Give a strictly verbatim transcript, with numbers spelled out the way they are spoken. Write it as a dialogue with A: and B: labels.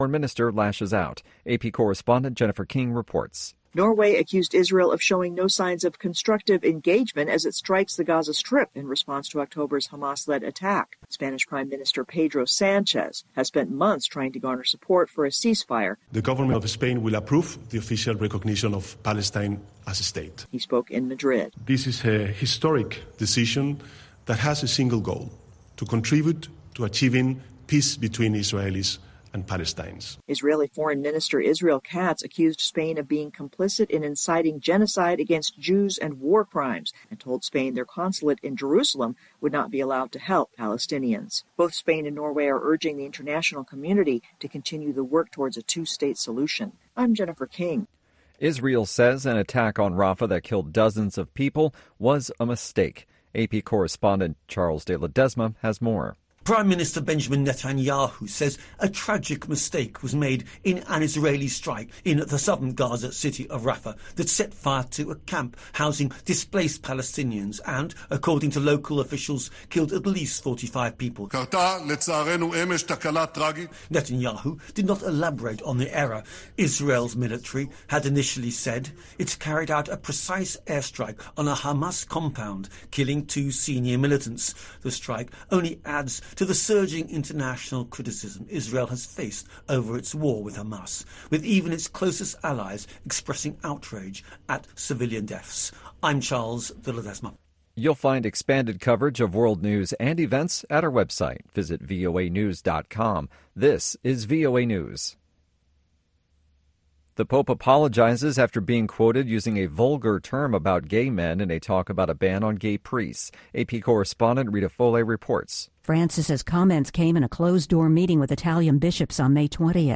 A: Foreign minister lashes out. A P correspondent Jennifer King reports.
B: Norway accused Israel of showing no signs of constructive engagement as it strikes the Gaza Strip in response to October's Hamas-led attack. Spanish Prime Minister Pedro Sanchez has spent months trying to garner support for a ceasefire.
C: The government of Spain will approve the official recognition of Palestine as a state.
B: He spoke in Madrid.
C: This is a historic decision that has a single goal: to contribute to achieving peace between Israelis and Palestinians.
B: Israeli Foreign Minister Israel Katz accused Spain of being complicit in inciting genocide against Jews and war crimes, and told Spain their consulate in Jerusalem would not be allowed to help Palestinians. Both Spain and Norway are urging the international community to continue the work towards a two-state solution. I'm Jennifer King.
A: Israel says an attack on Rafah that killed dozens of people was a mistake. A P correspondent Charles de Ledesma has more.
D: Prime Minister Benjamin Netanyahu says a tragic mistake was made in an Israeli strike in the southern Gaza city of Rafah that set fire to a camp housing displaced Palestinians and, according to local officials, killed at least forty-five people. Netanyahu did not elaborate on the error. Israel's military had initially said it carried out a precise airstrike on a Hamas compound, killing two senior militants. The strike only adds to the surging international criticism Israel has faced over its war with Hamas, with even its closest allies expressing outrage at civilian deaths. I'm Charles de Ledesma.
A: You'll find expanded coverage of world news and events at our website. Visit V O A news dot com. This is V O A News. The Pope apologizes after being quoted using a vulgar term about gay men in a talk about a ban on gay priests. A P correspondent Rita Foley reports.
E: Francis's comments came in a closed-door meeting with Italian bishops on May twentieth.